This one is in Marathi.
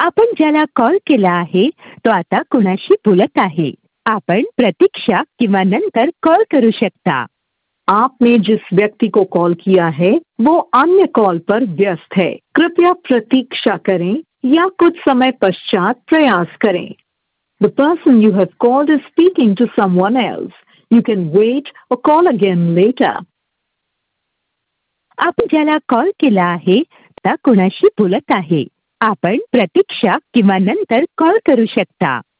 आपण ज्याला कॉल केला आहे तो आता कुणाशी बोलत आहे. आपण प्रतीक्षा किंवा नंतर कॉल करू शकता. आपने जिस व्यक्ति को कॉल किया है वो अन्य कॉल पर व्यस्त है. कृपया प्रतीक्षा करें या कुछ समय पश्चात प्रयास करें. The person you have called is speaking to someone else. You can wait or call again later. आपण ज्याला कॉल केला आहे त्या कुणाशी बोलत आहे. आपण प्रतीक्षा किंवा नंतर कॉल करू शकता.